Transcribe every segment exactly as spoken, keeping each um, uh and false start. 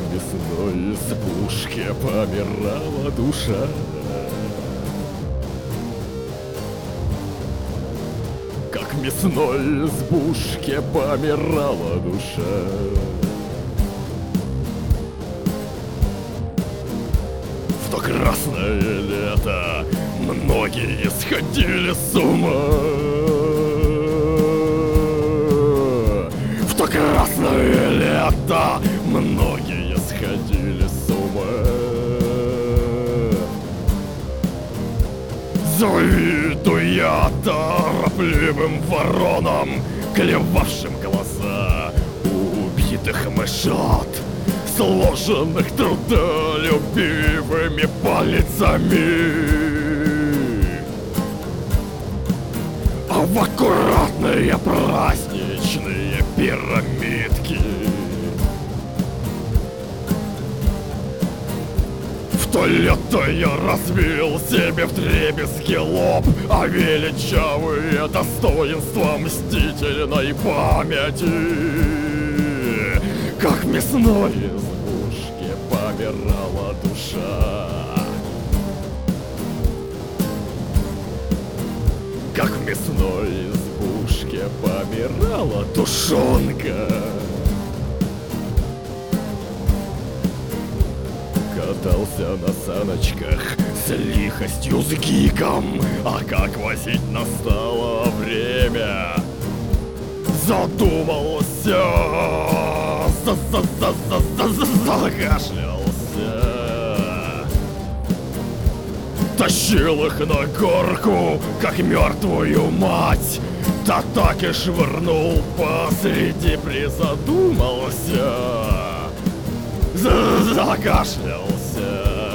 мясной избушке помирала душа. Как в мясной избушке помирала душа. В то красное лето многие сходили с ума. В то красное лето многие сходили с ума. Завидуя торопливым воронам, клевавшим глаза убитых мышат, сложенных трудолюбивыми пальцами. А в аккуратные праздничные пирамидки в то лето я разбил себе вдребезги лоб, а величавые достоинства мстительной памяти. Как в мясной избушке помирала душа. Как в мясной избушке помирала тушенка. Катался на саночках с лихостью с гиком, а как возить настало время, задумался, закашлялся. Тащил их на горку, как мертвую мать, да так и швырнул посреди, призадумался, закашлялся.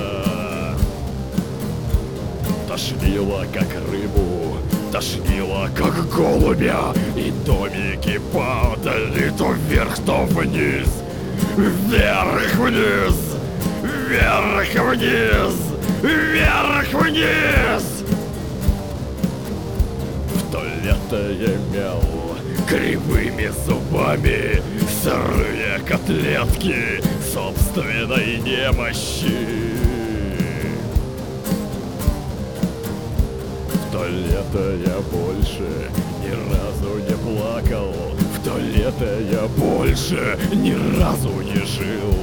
Тошнило, как рыбу, тошнило, как голубя, и домики падали то вверх, то вниз, вверх-вниз, вверх-вниз, вверх-вниз. В то лето я мял кривыми зубами сырые котлетки собственной немощи. В то лето я больше ни разу не плакал, в то лето я больше ни разу не жил.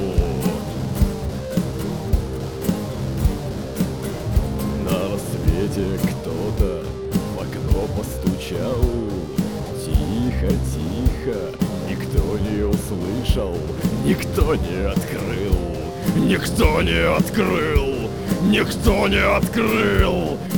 На рассвете кто-то в окно постучал. Тихо, тихо, никто не услышал, никто не открыл, никто не открыл, никто не открыл.